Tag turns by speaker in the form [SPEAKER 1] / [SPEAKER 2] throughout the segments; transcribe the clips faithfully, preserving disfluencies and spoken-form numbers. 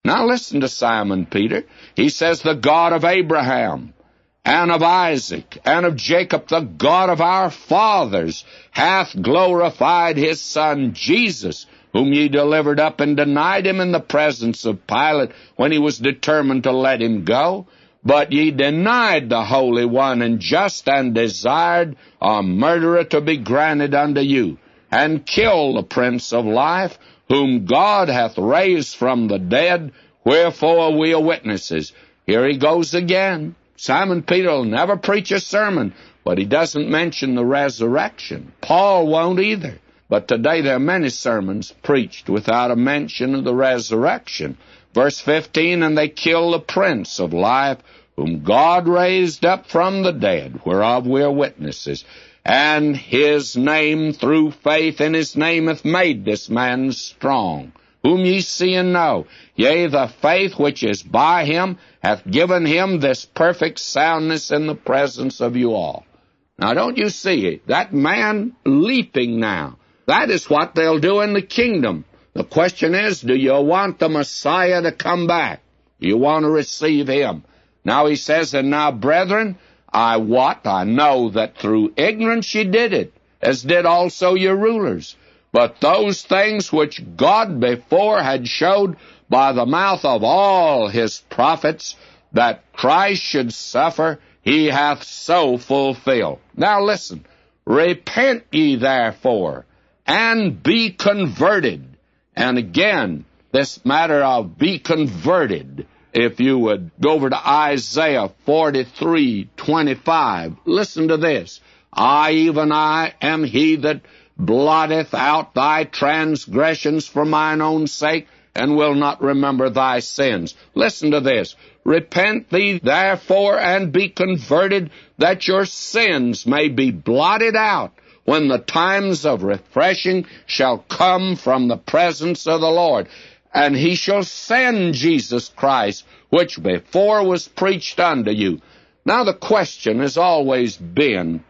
[SPEAKER 1] Now listen to Simon Peter. He says, the God of Abraham, and of Isaac, and of Jacob, the God of our fathers, hath glorified his Son Jesus, whom ye delivered up and denied him in the presence of Pilate, when he was determined to let him go. But ye denied the Holy One and just, and desired a murderer to be granted unto you, and killed the Prince of Life, whom God hath raised from the dead, wherefore we are witnesses. Here he goes again. Simon Peter will never preach a sermon, but he doesn't mention the resurrection. Paul won't either. But today there are many sermons preached without a mention of the resurrection. Verse fifteen, and they killed the Prince of Life, whom God raised up from the dead, whereof we are witnesses. And his name, through faith in his name, hath made this man strong, whom ye see and know. Yea, the faith which is by him hath given him this perfect soundness in the presence of you all. Now, don't you see it? That man leaping now. That is what they'll do in the kingdom. The question is, do you want the Messiah to come back? Do you want to receive him? Now he says, and now, brethren, I wot, I know that through ignorance ye did it, as did also your rulers. But those things which God before had showed by the mouth of all his prophets, that Christ should suffer, he hath so fulfilled. Now listen, repent ye therefore, and be converted. And again, this matter of be converted, if you would go over to Isaiah forty-three twenty-five, listen to this. I, even I, am he that blotteth out thy transgressions for mine own sake, and will not remember thy sins. Listen to this. Repent thee therefore, and be converted, that your sins may be blotted out, when the times of refreshing shall come from the presence of the Lord. And he shall send Jesus Christ, which before was preached unto you. Now the question has always been,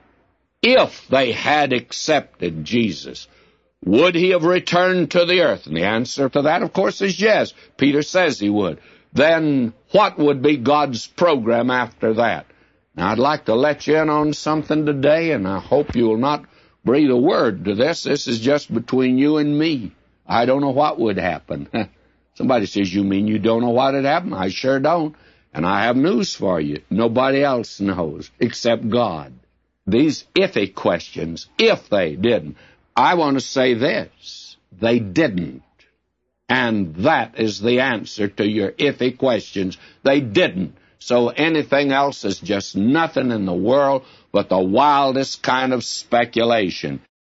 [SPEAKER 1] if they had accepted Jesus, would he have returned to the earth? And the answer to that, of course, is yes. Peter says he would. Then what would be God's program after that? Now I'd like to let you in on something today, and I hope you will not breathe a word to this. This is just between you and me. I don't know what would happen. Somebody says, you mean you don't know what would happen? I sure don't. And I have news for you. Nobody else knows except God. These iffy questions, if they didn't. I want to say this. They didn't. And that is the answer to your iffy questions. They didn't. So anything else is just nothing in the world but the wildest kind of speculation.